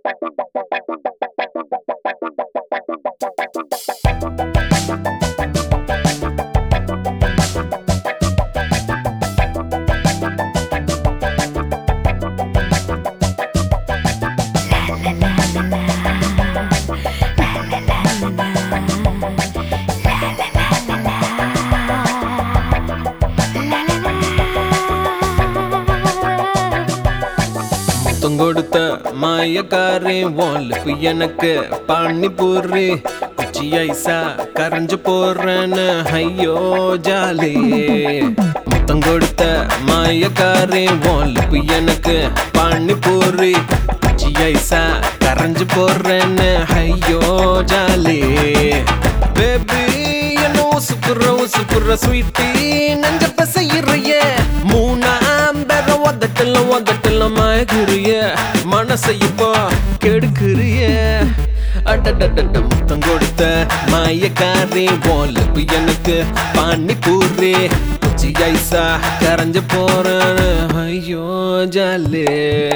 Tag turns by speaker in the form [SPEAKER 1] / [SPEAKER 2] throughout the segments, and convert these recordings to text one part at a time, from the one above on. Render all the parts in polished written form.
[SPEAKER 1] கொடுத்த மாயக்காரி வால்ப்பு எனக்கு பானிபூரி குச்சி ஐசா கரைஞ்சு போறேன்னு ஐயோ ஜாலி. முத்தம் கொடுத்த மாயக்காரி வால்ப்பு எனக்கு பானிபூரி குச்சி ஐசா கரைஞ்சு போறேன்னு ஐயோ ஜாலி. பேபி என்ன உசுப்புற ஸ்வீட்டி நெஞ்ச பசையிறைய மூணாம் பேர ஒதட்டல மயக்குறிய மனசை இப்போ கெடுக்குறிய. அடடட முத்தம் கொடுத்த மாயக்காரி வால்ப்பு எனக்கு பானிபூரி குச்சி ஐசா கரைஞ்சு போறேன்னு ஐயோ ஜாலி.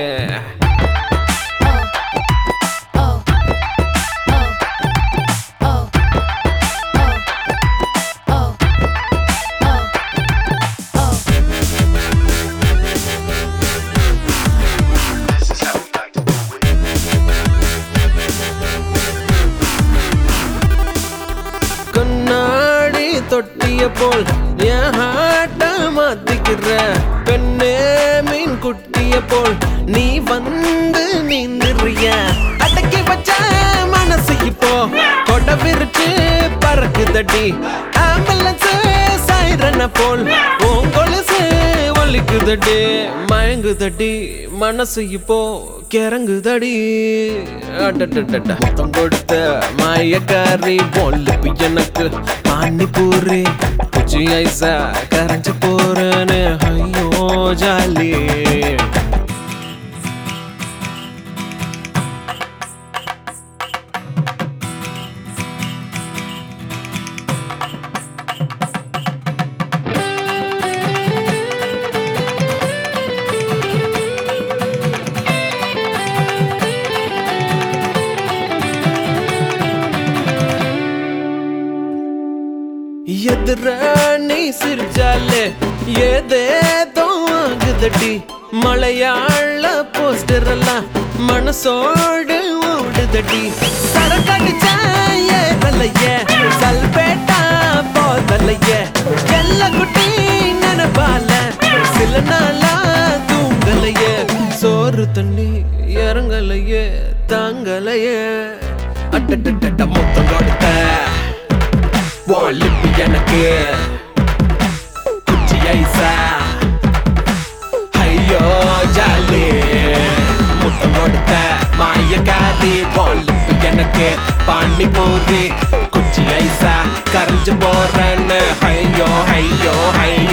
[SPEAKER 1] தொட்டிய போல் என் ஹாட்ட மாத்திக்கிற பெண்ணே மீன் குட்டிய போல் நீ வந்து நீந்திரிய. அடக்கி வச்ச மனசு இப்போ கொட விரிச்சு பறக்குதடி ஆம்புலன்ஸ் சைரன போல் உங்கொலுசு ஒலிக்குதடி மயங்குதடி மனசு இப்போ கிறங்குதடி. அடடட முத்தம் கொடுத்த மாயக்காரி வால்ப்பு எனக்கு பானிபூரி குச்சி ஐசா கரைஞ்சு போறேன்னு ஐயோ ஜாலி. எதிர நீ சிரிச்சாலே ஏதேதோ ஆகுதடி மலையாள போஸ்டர் எல்லாம் மனசோடு ஓடுதடி. சரக்கடிச்ச ஏறலைய சல்பேட்டா போதலைய எல்ல குட்டி நினைப்பால சில நாளா தூங்கலைய சோறு தண்ணி இறங்கலைய தாங்கலைய. அட்டட்ட முத்தம் கொடுத்த வால்ப்பு எனக்கு குச்சி ஐசா ஐயோ ஜாலி. முத்தம் கொடுத்த மாயக்காரி வால்ப்பு எனக்கு பானிபூரி குச்சி ஐசா கரைஞ்சு போறேன்னு ஐயோ ஐயோ ஐயோ.